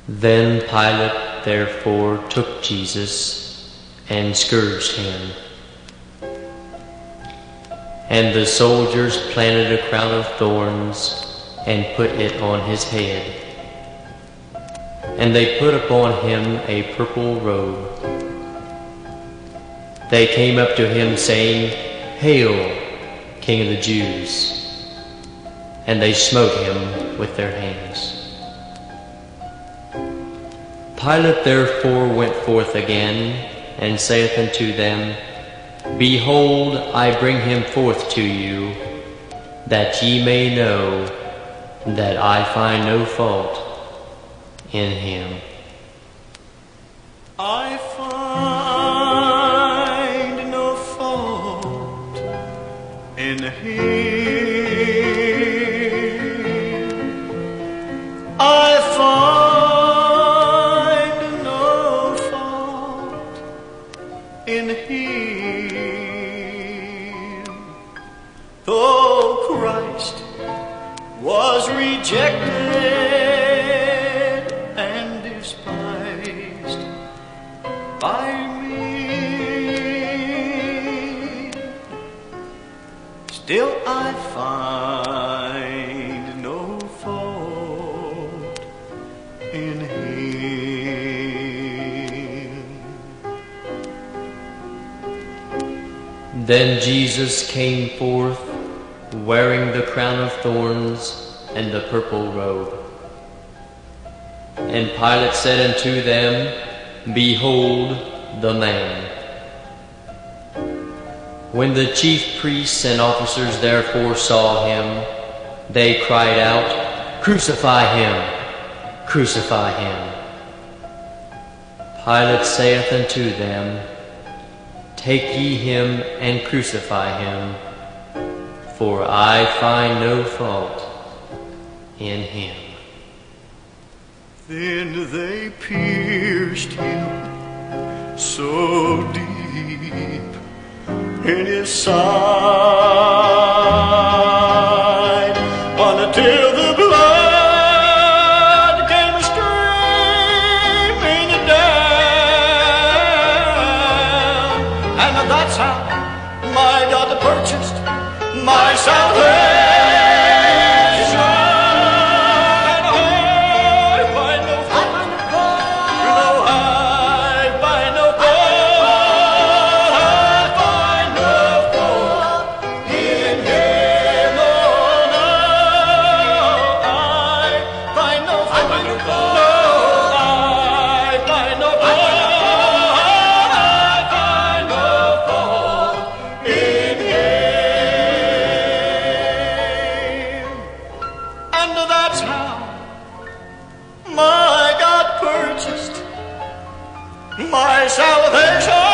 Then Pilate therefore took Jesus and scourged him. And the soldiers planted a crown of thorns and put it on his head. And they put upon him a purple robe. They came up to him, saying, "Hail, King of the Jews!" And they smote him with their hands. Pilate therefore went forth again, and saith unto them, Behold, I bring him forth to you, that ye may know that I find no fault in him. I find no fault in him. I find no fault in him. Though Christ was rejected and despised by me, still I find no fault in him. Then Jesus came forth, wearing the crown of thorns and the purple robe. And Pilate said unto them, Behold the man. When the chief priests and officers therefore saw him, they cried out, Crucify him! Crucify him! Pilate saith unto them, Take ye him and crucify him, for I find no fault in him. Then they pierced him so deep in his side until the blood came streaming down. And that's how my God purchased my salvation. That's how my God purchased my salvation.